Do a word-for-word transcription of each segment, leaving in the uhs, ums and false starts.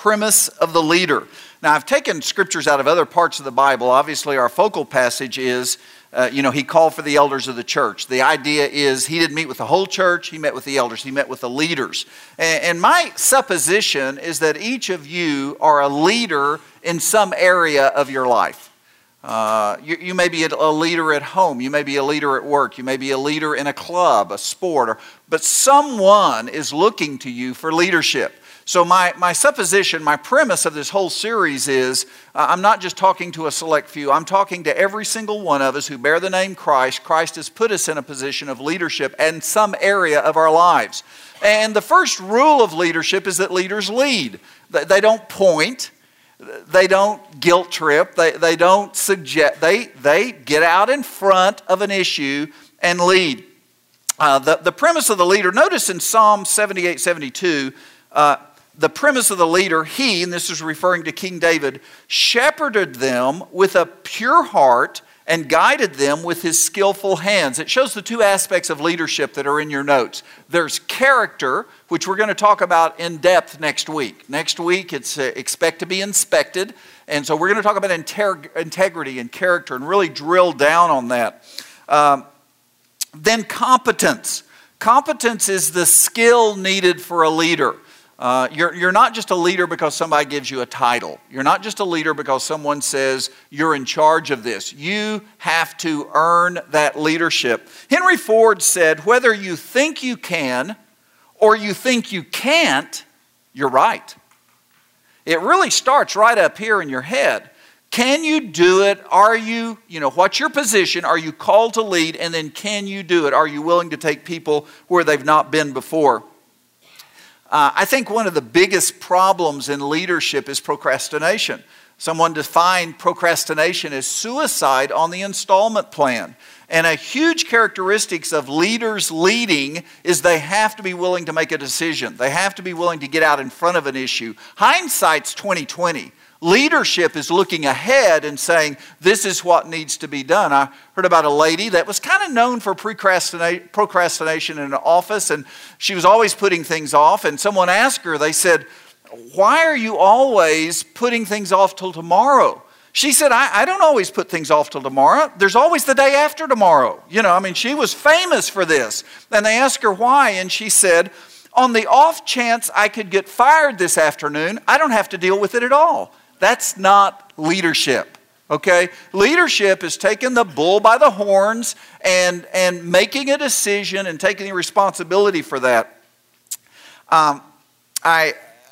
premise of the leader. Now, I've taken scriptures out of other parts of the Bible. Obviously, our focal passage is, uh, you know, he called for the elders of the church. The idea is he didn't meet with the whole church, he met with the elders, he met with the leaders. And, and my supposition is that each of you are a leader in some area of your life. Uh, you, you may be a leader at home, you may be a leader at work, you may be a leader in a club, a sport, or, but someone is looking to you for leadership. So my, my supposition, my premise of this whole series is, uh, I'm not just talking to a select few, I'm talking to every single one of us who bear the name Christ. Christ has put us in a position of leadership in some area of our lives. And the first rule of leadership is that leaders lead. They don't point, they don't guilt trip, they, they don't suggest, they, they get out in front of an issue and lead. Uh, the, the premise of the leader, notice in Psalm seventy-eight seventy-two, uh, the premise of the leader, he, and this is referring to King David, shepherded them with a pure heart and guided them with his skillful hands. It shows the two aspects of leadership that are in your notes. There's character, which we're going to talk about in depth next week. Next week, it's uh, expect to be inspected. And so we're going to talk about integ- integrity and character and really drill down on that. Um, then competence. Competence is the skill needed for a leader. Uh, you're, you're not just a leader because somebody gives you a title. You're not just a leader because someone says you're in charge of this. You have to earn that leadership. Henry Ford said, whether you think you can or you think you can't, you're right. It really starts right up here in your head. Can you do it? Are you, you know, what's your position? Are you called to lead? And then can you do it? Are you willing to take people where they've not been before? Uh, I think one of the biggest problems in leadership is procrastination. Someone defined procrastination as suicide on the installment plan. And a huge characteristic of leaders leading is they have to be willing to make a decision. They have to be willing to get out in front of an issue. Hindsight's twenty twenty. Leadership is looking ahead and saying, this is what needs to be done. I heard about a lady that was kind of known for procrastina- procrastination in an office, and she was always putting things off. And someone asked her, they said, why are you always putting things off till tomorrow? She said, I, I don't always put things off till tomorrow. There's always the day after tomorrow. You know, I mean, she was famous for this. And they asked her why, and she said, on the off chance I could get fired this afternoon, I don't have to deal with it at all. That's not leadership, okay? Leadership is taking the bull by the horns and, and making a decision and taking the responsibility for that. Um, I,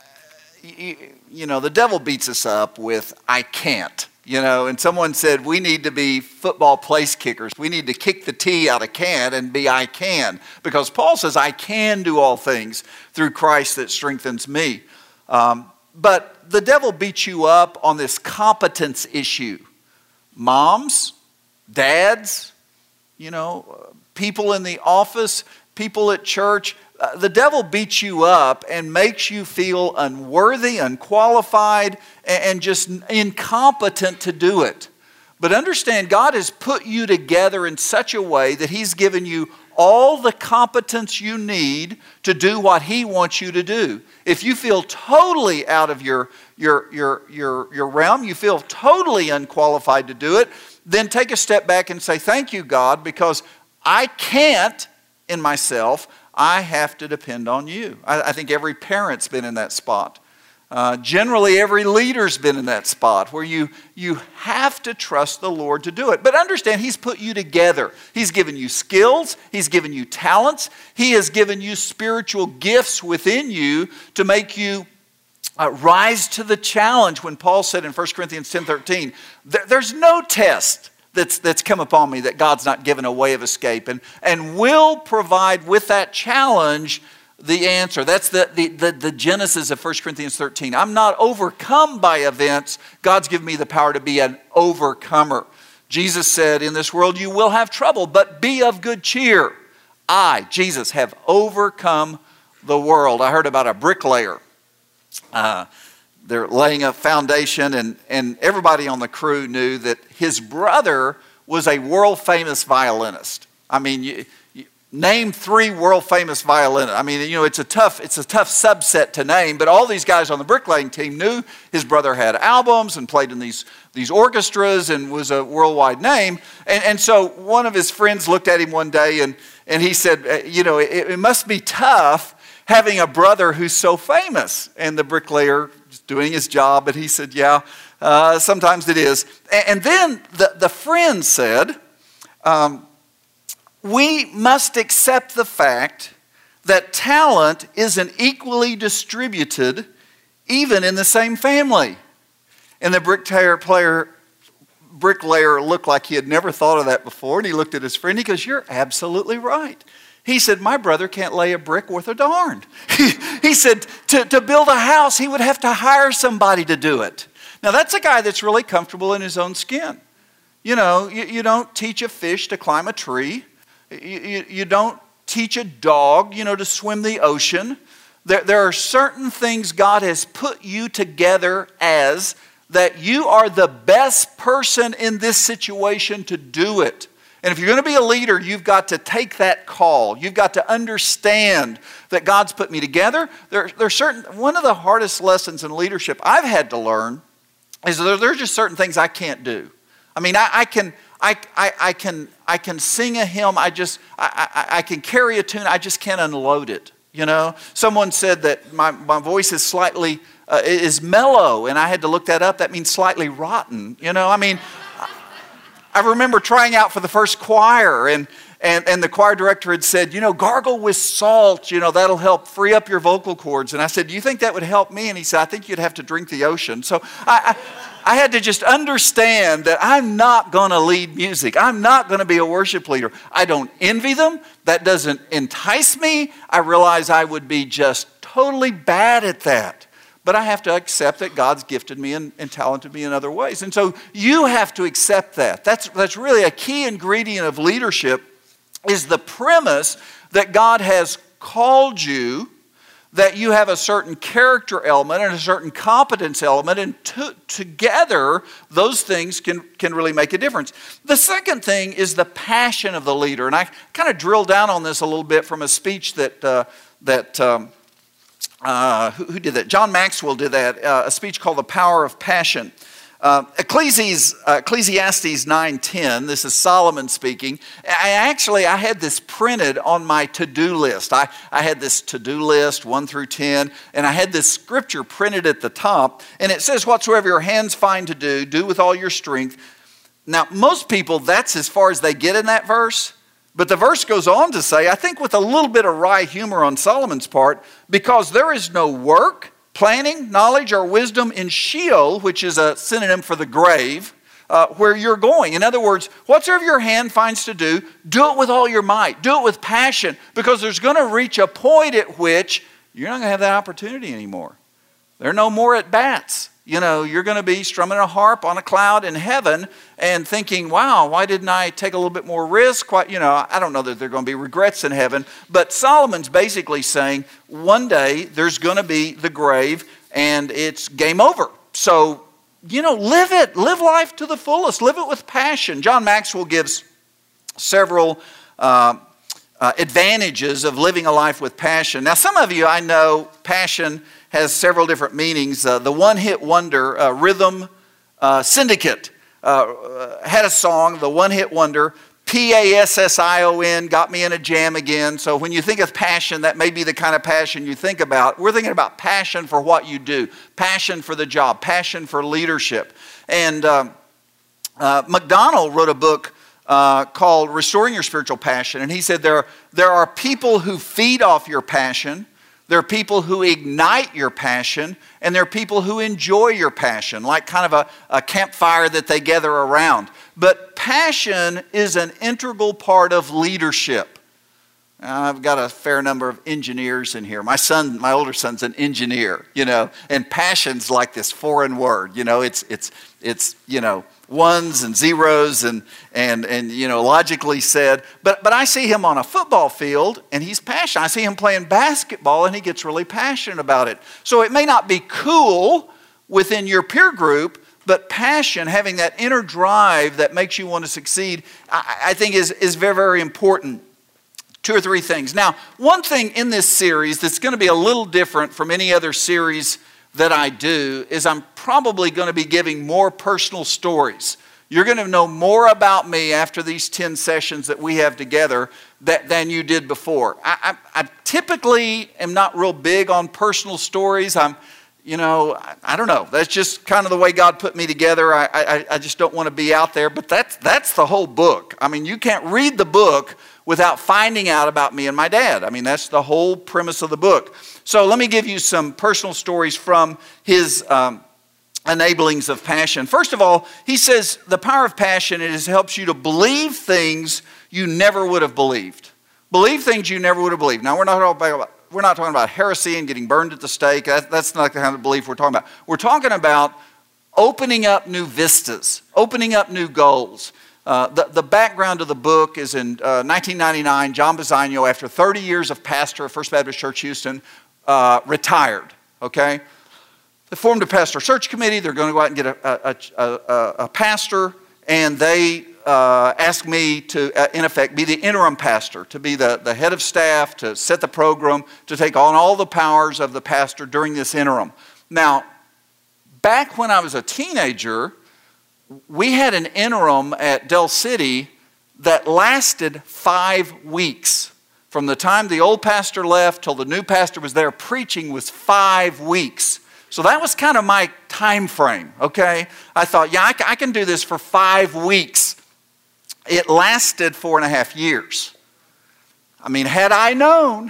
you, you know, the devil beats us up with, I can't, you know, and someone said we need to be football place kickers. We need to kick the T out of can and be I can, because Paul says I can do all things through Christ that strengthens me. Um, but the devil beats you up on this competence issue. Moms, dads, you know, people in the office, people at church. Uh, the devil beats you up and makes you feel unworthy, unqualified, and, and just incompetent to do it. But understand, God has put you together in such a way that He's given you all the competence you need to do what He wants you to do. If you feel totally out of your, your, your, your, your realm, you feel totally unqualified to do it, then take a step back and say, thank you, God, because I can't in myself. I have to depend on you. I, I think every parent's been in that spot. Uh, generally, every leader's been in that spot where you, you have to trust the Lord to do it. But understand, He's put you together. He's given you skills. He's given you talents. He has given you spiritual gifts within you to make you uh, rise to the challenge. When Paul said in First Corinthians ten thirteen, there, there's no test that's, that's come upon me that God's not given a way of escape, and, and will provide with that challenge the answer. That's the, the, the, the genesis of First Corinthians thirteen. I'm not overcome by events. God's given me the power to be an overcomer. Jesus said, in this world you will have trouble, but be of good cheer. I, Jesus, have overcome the world. I heard about a bricklayer. Uh, they're laying a foundation, and, and everybody on the crew knew that his brother was a world famous violinist. I mean, you, name three world famous violinists. I mean, you know, it's a tough, it's a tough subset to name, but all these guys on the bricklaying team knew his brother had albums and played in these, these orchestras and was a worldwide name. And, and so one of his friends looked at him one day and, and he said, you know, it, it must be tough having a brother who's so famous. And the bricklayer was doing his job, and he said, yeah, uh, sometimes it is. And, and then the, the friend said, um, we must accept the fact that talent isn't equally distributed even in the same family. And the bricklayer player, bricklayer looked like he had never thought of that before, and he looked at his friend. He goes, you're absolutely right. He said, my brother can't lay a brick worth a darn. He, he said, to, to build a house, he would have to hire somebody to do it. Now, that's a guy that's really comfortable in his own skin. You know, you, you don't teach a fish to climb a tree. You, you, you don't teach a dog, you know, to swim the ocean. There, there are certain things God has put you together as that you are the best person in this situation to do it. And if you're going to be a leader, you've got to take that call. You've got to understand that God's put me together. There, there's certain, one of the hardest lessons in leadership I've had to learn is there, there's just certain things I can't do. I mean, I, I can, I, I, I can, I can sing a hymn. I just, I, I, I can carry a tune. I just can't unload it. You know, someone said that my, my voice is slightly uh, is mellow, and I had to look that up. That means slightly rotten. You know, I mean. I remember trying out for the first choir, and, and, and the choir director had said, you know, gargle with salt, you know, that'll help free up your vocal cords. And I said, do you think that would help me? And he said, I think you'd have to drink the ocean. So I, I, I had to just understand that I'm not going to lead music. I'm not going to be a worship leader. I don't envy them. That doesn't entice me. I realize I would be just totally bad at that. But I have to accept that God's gifted me and, and talented me in other ways. And so you have to accept that. That's, that's really a key ingredient of leadership, is the premise that God has called you, that you have a certain character element and a certain competence element, and to, together those things can, can really make a difference. The second thing is the passion of the leader. And I kind of drilled down on this a little bit from a speech that, uh, that um, Uh, who, who did that? John Maxwell did that, uh, a speech called The Power of Passion. Uh, Ecclesiastes, uh, Ecclesiastes nine ten, this is Solomon speaking. I actually, I had this printed on my to-do list. I, I had this to-do list, one through ten, and I had this scripture printed at the top, and it says, whatsoever your hands find to do, do with all your strength. Now, most people, that's as far as they get in that verse. But the verse goes on to say, I think with a little bit of wry humor on Solomon's part, because there is no work, planning, knowledge, or wisdom in Sheol, which is a synonym for the grave, uh, where you're going. In other words, whatsoever your hand finds to do, do it with all your might. Do it with passion, because there's going to reach a point at which you're not going to have that opportunity anymore. There are no more at bats. You know, you're going to be strumming a harp on a cloud in heaven and thinking, wow, why didn't I take a little bit more risk? Quite, you know, I don't know that there are going to be regrets in heaven. But Solomon's basically saying one day there's going to be the grave and it's game over. So, you know, live it. Live life to the fullest. Live it with passion. John Maxwell gives several uh, uh, advantages of living a life with passion. Now, some of you, I know, passion has several different meanings. Uh, the one-hit wonder, uh, Rhythm uh, Syndicate, uh, had a song, the one-hit wonder, P A S S I O N, got me in a jam again. So when you think of passion, that may be the kind of passion you think about. We're thinking about passion for what you do, passion for the job, passion for leadership. And um, uh, McDonald wrote a book uh, called Restoring Your Spiritual Passion. And he said there, there are people who feed off your passion. There are people who ignite your passion, and there are people who enjoy your passion, like kind of a, a campfire that they gather around. But passion is an integral part of leadership. Now, I've got a fair number of engineers in here. My son, my older son's an engineer, you know, and passion's like this foreign word. You know, it's it's it's you know ones and zeros and and and you know logically said. But but I see him on a football field and he's passionate. I see him playing basketball and he gets really passionate about it. So it may not be cool within your peer group, but passion, having that inner drive that makes you want to succeed, I, I think is is very very important. two or three things. Now, one thing in this series that's going to be a little different from any other series that I do is I'm probably going to be giving more personal stories. You're going to know more about me after these ten sessions that we have together that, than you did before. I, I, I typically am not real big on personal stories. I'm, you know, I, I don't know. That's just kind of the way God put me together. I, I, I just don't want to be out there. But that's, that's the whole book. I mean, you can't read the book without finding out about me and my dad. I mean, that's the whole premise of the book. So let me give you some personal stories from his um, enablings of passion. First of all, he says the power of passion is helps you to believe things you never would have believed. Believe things you never would have believed. Now, we're not talking about, we're not talking about heresy and getting burned at the stake. That, that's not the kind of belief we're talking about. We're talking about opening up new vistas, opening up new goals. Uh, the, the background of the book is in uh, nineteen ninety-nine, John Bisagno, after thirty years of pastor at First Baptist Church Houston, uh, retired, okay? They formed a pastor search committee. They're going to go out and get a, a, a, a pastor, and they uh, asked me to, uh, in effect, be the interim pastor, to be the, the head of staff, to set the program, to take on all the powers of the pastor during this interim. Now, back when I was a teenager, we had an interim at Del City that lasted five weeks. From the time the old pastor left till the new pastor was there preaching was five weeks. So that was kind of my time frame, okay? I thought, yeah, I, I can do this for five weeks. It lasted four and a half years. I mean, had I known.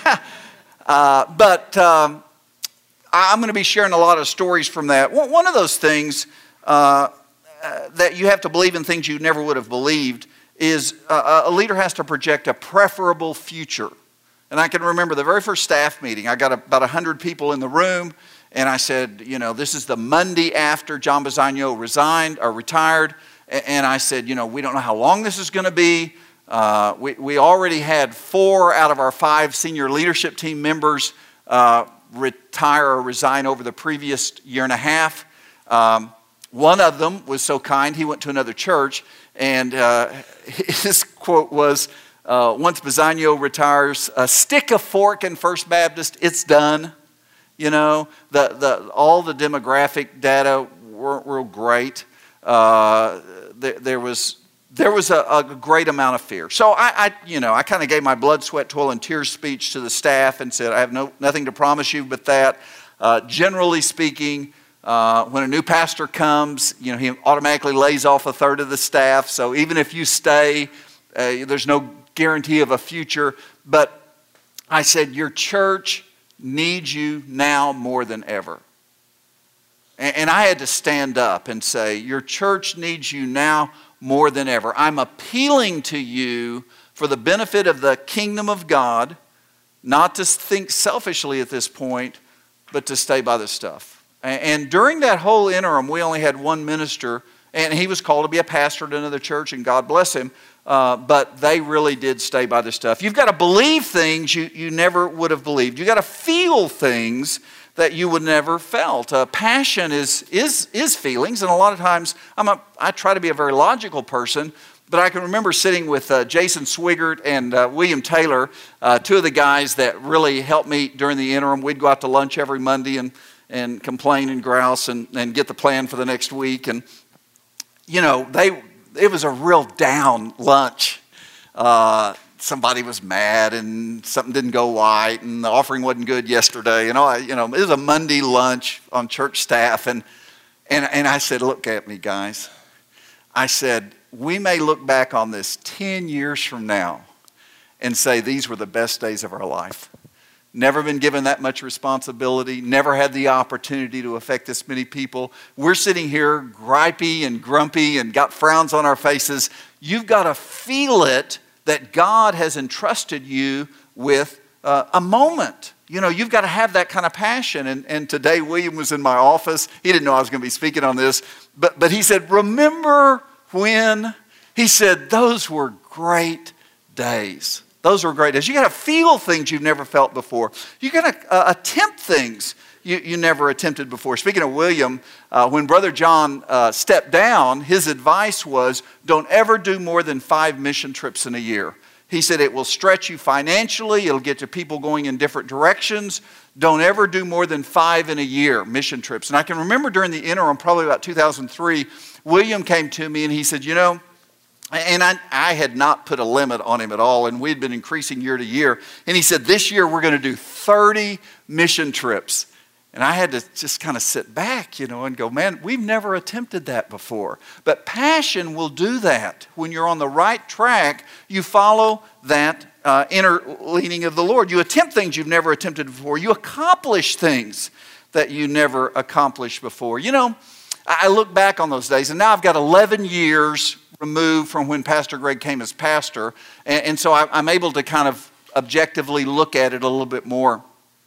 uh, but um, I'm going to be sharing a lot of stories from that. One of those things uh, uh, that you have to believe in things you never would have believed is uh, a leader has to project a preferable future. And I can remember the very first staff meeting. I got about one hundred people in the room. And I said, you know, this is the Monday after John Bisagno resigned or retired. And I said, you know, we don't know how long this is going to be. Uh, we, we already had four out of our five senior leadership team members uh, retire or resign over the previous year and a half. Um, one of them was so kind, he went to another church. And uh, his quote was, uh, once Bisagno retires, uh, stick a fork in First Baptist, it's done. You know, the, the, all the demographic data weren't real great. Uh, there, there was, there was a, a great amount of fear. So I, I you know, I kind of gave my blood, sweat, toil, and tears speech to the staff and said, I have no, nothing to promise you but that. Uh, generally speaking, uh, when a new pastor comes, you know, he automatically lays off a third of the staff. So even if you stay, uh, there's no guarantee of a future. But I said, your church needs you now more than ever. And I had to stand up and say, your church needs you now more than ever. I'm appealing to you for the benefit of the kingdom of God, not to think selfishly at this point, but to stay by the stuff. And during that whole interim, we only had one minister, and he was called to be a pastor at another church, and God bless him. Uh, but they really did stay by the stuff. You've got to believe things you, you never would have believed. You've got to feel things that you would never felt. Uh, passion is, is, is feelings, and a lot of times I'm a, I try to be a very logical person, but I can remember sitting with uh, Jason Swigert and uh, William Taylor, uh, two of the guys that really helped me during the interim. We'd go out to lunch every Monday and, and complain and grouse and, and get the plan for the next week. And, you know, they... It was a real down lunch. Uh, somebody was mad and something didn't go right and the offering wasn't good yesterday. You know, I, you know, it was a Monday lunch on church staff. And, and, and I said, look at me, guys. I said, we may look back on this ten years from now and say these were the best days of our life. Never been given that much responsibility, never had the opportunity to affect this many people. We're sitting here gripey and grumpy and got frowns on our faces. You've got to feel it that God has entrusted you with uh, a moment. You know, you've got to have that kind of passion. And, and today William was in my office. He didn't know I was going to be speaking on this. But, but he said, remember when? He said, those were great days. Those were great days. You got to feel things you've never felt before. You got to uh, attempt things you, you never attempted before. Speaking of William, uh, when Brother John uh, stepped down, his advice was, don't ever do more than five mission trips in a year. He said it will stretch you financially. It'll get to people going in different directions. Don't ever do more than five in a year, mission trips. And I can remember during the interim, probably about two thousand three, William came to me and he said, you know, and I, I had not put a limit on him at all, and we'd been increasing year to year. And he said, this year we're going to do thirty mission trips. And I had to just kind of sit back, you know, and go, man, we've never attempted that before. But passion will do that. When you're on the right track, you follow that uh, inner leading of the Lord. You attempt things you've never attempted before. You accomplish things that you never accomplished before. You know, I look back on those days, and now I've got eleven years removed from when Pastor Greg came as pastor. And, and so I, I'm able to kind of objectively look at it a little bit more.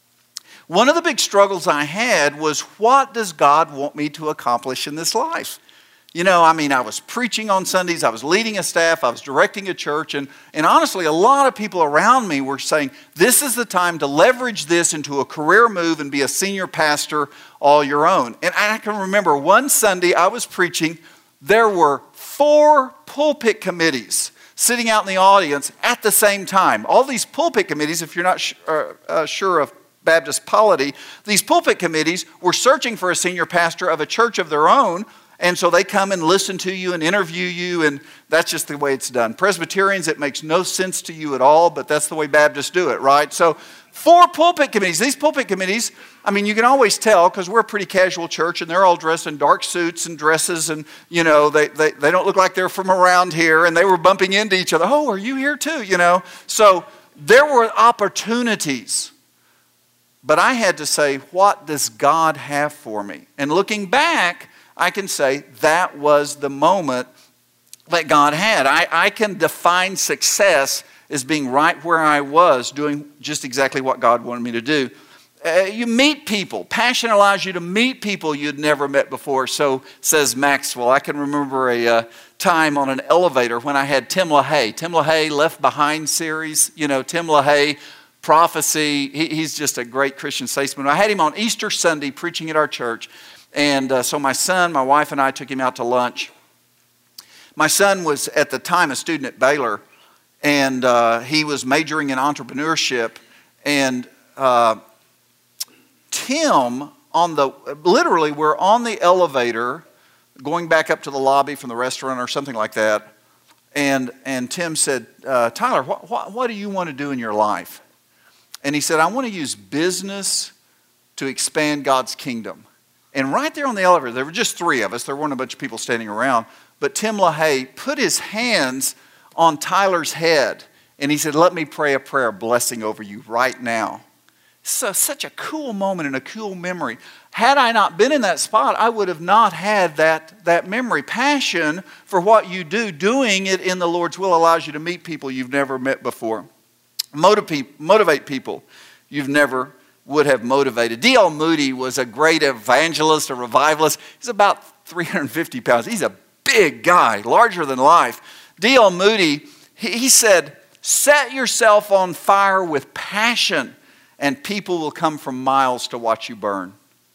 One of the big struggles I had was, what does God want me to accomplish in this life? You know, I mean, I was preaching on Sundays, I was leading a staff, I was directing a church, and, and honestly, a lot of people around me were saying, this is the time to leverage this into a career move and be a senior pastor all your own. And I can remember one Sunday I was preaching, there were four pulpit committees sitting out in the audience at the same time. All these pulpit committees, if you're not sh- uh, uh, sure of Baptist polity, these pulpit committees were searching for a senior pastor of a church of their own, and so they come and listen to you and interview you, and that's just the way it's done. Presbyterians, it makes no sense to you at all, but that's the way Baptists do it, right? So four pulpit committees. These pulpit committees, I mean, you can always tell because we're a pretty casual church, and they're all dressed in dark suits and dresses, and, you know, they, they, they don't look like they're from around here, and they were bumping into each other. Oh, are you here too? You know, so there were opportunities. But I had to say, what does God have for me? And looking back, I can say that was the moment that God had. I, I can define success as being right where I was, doing just exactly what God wanted me to do. Uh, you meet people. Passion allows you to meet people you'd never met before, so says Maxwell. I can remember a uh, time on an elevator when I had Tim LaHaye. Tim LaHaye, Left Behind series. You know, Tim LaHaye, Prophecy. He, he's just a great Christian statesman. I had him on Easter Sunday preaching at our church. And uh, so my son, my wife, and I took him out to lunch. My son was at the time a student at Baylor, and uh, he was majoring in entrepreneurship. And uh, Tim, on the literally, we're on the elevator going back up to the lobby from the restaurant or something like that. And and Tim said, uh, Tyler, what, what, what do you want to do in your life? And he said, I want to use business to expand God's kingdom. And right there on the elevator, there were just three of us. There weren't a bunch of people standing around. But Tim LaHaye put his hands on Tyler's head. And he said, let me pray a prayer of blessing over you right now. So such a cool moment and a cool memory. Had I not been in that spot, I would have not had that, that memory. Passion for what you do, doing it in the Lord's will allows you to meet people you've never met before. Motivate, motivate people you've never would have motivated. D L Moody was a great evangelist, a revivalist. He's about three hundred fifty pounds. He's a big guy, larger than life. D L Moody, he, he said, set yourself on fire with passion, and people will come from miles to watch you burn.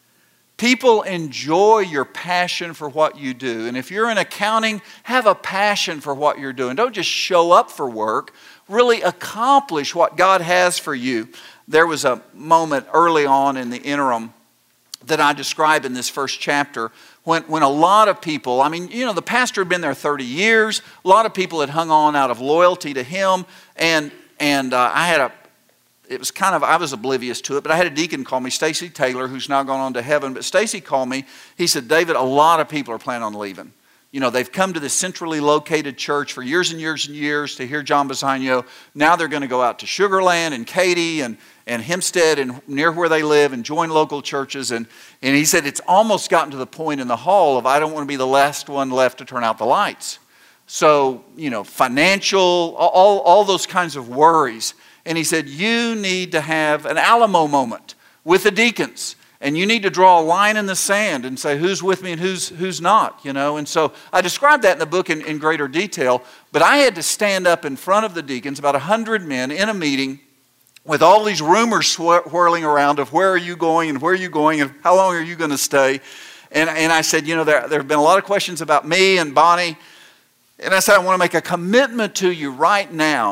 People enjoy your passion for what you do. And if you're in accounting, have a passion for what you're doing. Don't just show up for work. Really accomplish what God has for you. There was a moment early on in the interim that I describe in this first chapter when, when a lot of people, I mean, you know, the pastor had been there thirty years. A lot of people had hung on out of loyalty to him. And, and uh, I had a, it was kind of, I was oblivious to it, but I had a deacon call me, Stacy Taylor, who's now gone on to heaven. But Stacy called me. He said, David, a lot of people are planning on leaving. You know, they've come to this centrally located church for years and years and years to hear John Bisagno. Now they're going to go out to Sugar Land and Katy and, and Hempstead and near where they live and join local churches. And, and he said it's almost gotten to the point in the hall of I don't want to be the last one left to turn out the lights. So, you know, financial, all, all those kinds of worries. And he said, you need to have an Alamo moment with the deacons. And you need to draw a line in the sand and say who's with me and who's who's not, you know. And so I described that in the book in, in greater detail. But I had to stand up in front of the deacons, about one hundred men, in a meeting with all these rumors whirling around of where are you going and where are you going and how long are you going to stay. And, and I said, you know, there, there have been a lot of questions about me and Bonnie. And I said, I want to make a commitment to you right now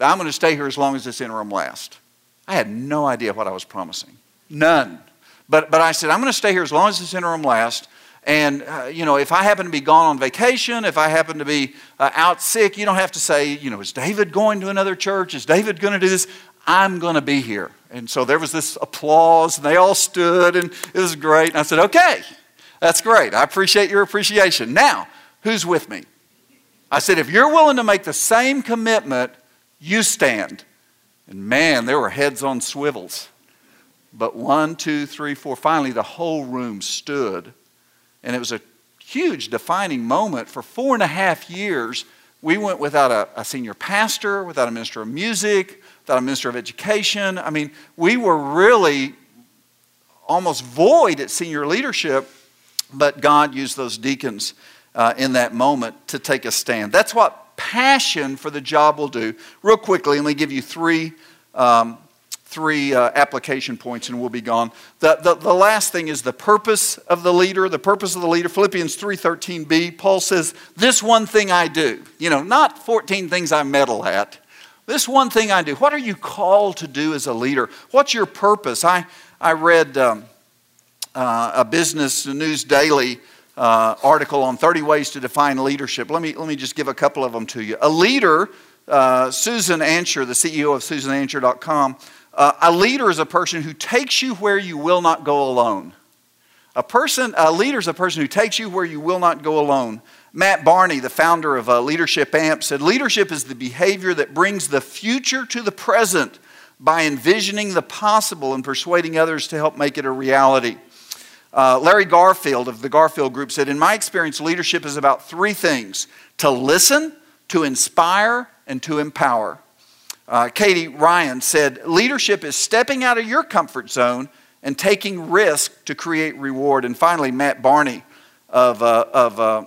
that I'm going to stay here as long as this interim lasts. I had no idea what I was promising. None. But, but I said, I'm going to stay here as long as this interim lasts. And, uh, you know, if I happen to be gone on vacation, if I happen to be uh, out sick, you don't have to say, you know, is David going to another church? Is David going to do this? I'm going to be here. And so there was this applause, and they all stood, and it was great. And I said, okay, that's great. I appreciate your appreciation. Now, who's with me? I said, if you're willing to make the same commitment, you stand. And man, there were heads on swivels. But one, two, three, four, finally the whole room stood. And it was a huge defining moment. For four and a half years, we went without a, a senior pastor, without a minister of music, without a minister of education. I mean, we were really almost void at senior leadership, but God used those deacons uh, in that moment to take a stand. That's what passion for the job will do. Real quickly, let me give you three um, Three uh, application points and we'll be gone. The, the, the last thing is the purpose of the leader. The purpose of the leader, Philippians three thirteen b, Paul says, this one thing I do. You know, not fourteen things I meddle at. This one thing I do. What are you called to do as a leader? What's your purpose? I, I read um, uh, a Business News Daily uh, article on thirty ways to define leadership. Let me, let me just give a couple of them to you. A leader, uh, Susan Ansher, the C E O of Susan Ansher dot com, Uh, a leader is a person who takes you where you will not go alone. A person, a leader is a person who takes you where you will not go alone. Matt Barney, the founder of uh, Leadership Amp, said, leadership is the behavior that brings the future to the present by envisioning the possible and persuading others to help make it a reality. Uh, Larry Garfield of the Garfield Group said, in my experience, leadership is about three things: to listen, to inspire, and to empower. Uh, Katie Ryan said, leadership is stepping out of your comfort zone and taking risk to create reward. And finally, Matt Barney of, uh, of uh,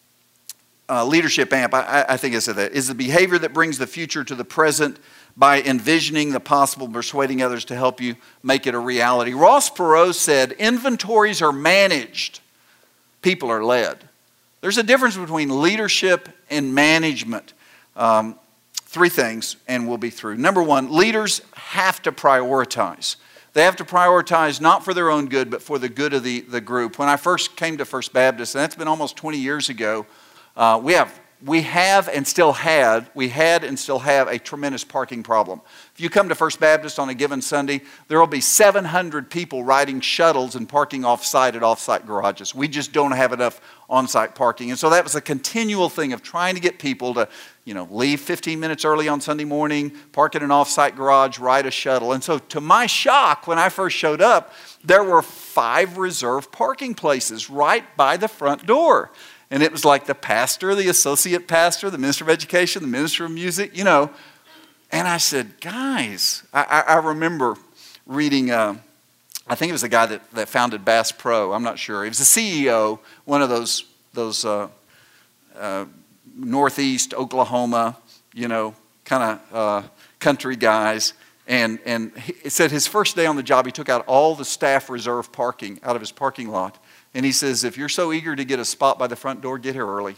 uh, Leadership Amp, I, I think I said that, is the behavior that brings the future to the present by envisioning the possible, persuading others to help you make it a reality. Ross Perot said, inventories are managed, people are led. There's a difference between leadership and management. Um, Three things, and we'll be through. Number one, leaders have to prioritize. They have to prioritize not for their own good, but for the good of the, the group. When I first came to First Baptist, and that's been almost twenty years ago, uh, we have we have and still had, we had and still have a tremendous parking problem. If you come to First Baptist on a given Sunday, there will be seven hundred people riding shuttles and parking off-site at off-site garages. We just don't have enough on-site parking. And so that was a continual thing of trying to get people to, you know, leave fifteen minutes early on Sunday morning, park in an off-site garage, ride a shuttle. And so to my shock, when I first showed up, there were five reserved parking places right by the front door. And it was like the pastor, the associate pastor, the minister of education, the minister of music, you know. And I said, guys, I, I, I remember reading, uh, I think it was the guy that, that founded Bass Pro. I'm not sure. He was the C E O, one of those, those uh, uh, Northeast Oklahoma, you know, kind of uh, country guys. And, and he said his first day on the job, he took out all the staff reserve parking out of his parking lot. And he says, if you're so eager to get a spot by the front door, get here early.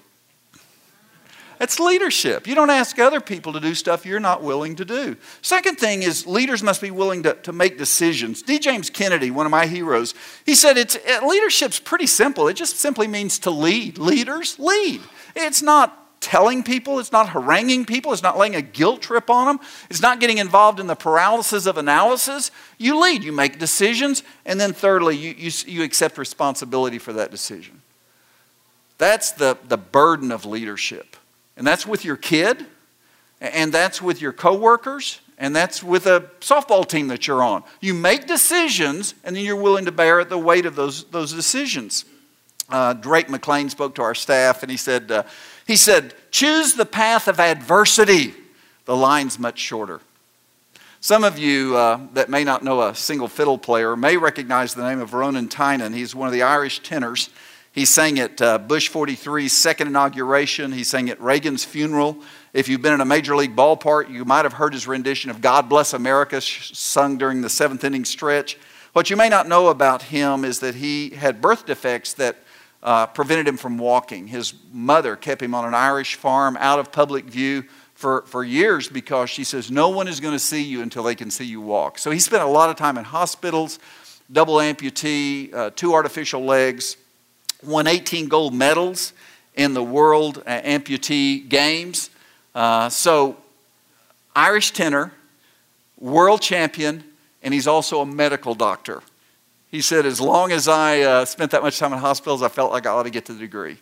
That's leadership. You don't ask other people to do stuff you're not willing to do. Second thing is leaders must be willing to, to make decisions. D. James Kennedy, one of my heroes, he said it's leadership's pretty simple. It just simply means to lead. Leaders lead. It's not telling people. It's not haranguing people. It's not laying a guilt trip on them. It's not getting involved in the paralysis of analysis. You lead. You make decisions. And then thirdly, you, you, you accept responsibility for that decision. That's the, the burden of leadership. And that's with your kid. And that's with your coworkers. And that's with a softball team that you're on. You make decisions, and then you're willing to bear the weight of those, those decisions. Uh, Drake McLean spoke to our staff, and he said, uh, he said, choose the path of adversity. The line's much shorter. Some of you uh, that may not know a single fiddle player may recognize the name of Ronan Tynan. He's one of the Irish tenors. He sang at uh, Bush forty-three's second inauguration. He sang at Reagan's funeral. If you've been in a major league ballpark, you might have heard his rendition of God Bless America sung during the seventh inning stretch. What you may not know about him is that he had birth defects that uh, prevented him from walking. His mother kept him on an Irish farm out of public view for, for years because she says no one is going to see you until they can see you walk. So he spent a lot of time in hospitals, double amputee, uh, two artificial legs, won eighteen gold medals in the World Amputee Games. Uh, so Irish tenor, world champion, and he's also a medical doctor. He said, as long as I uh, spent that much time in hospitals, I felt like I ought to get the degree.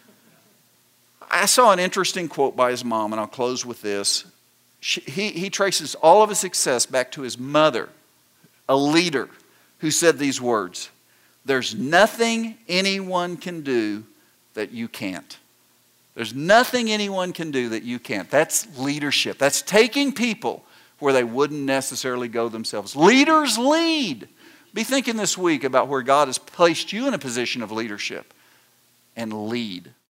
I saw an interesting quote by his mom, and I'll close with this. She, he, he traces all of his success back to his mother, a leader, who said these words: there's nothing anyone can do that you can't. There's nothing anyone can do that you can't. That's leadership. That's taking people where they wouldn't necessarily go themselves. Leaders lead. Be thinking this week about where God has placed you in a position of leadership, and lead.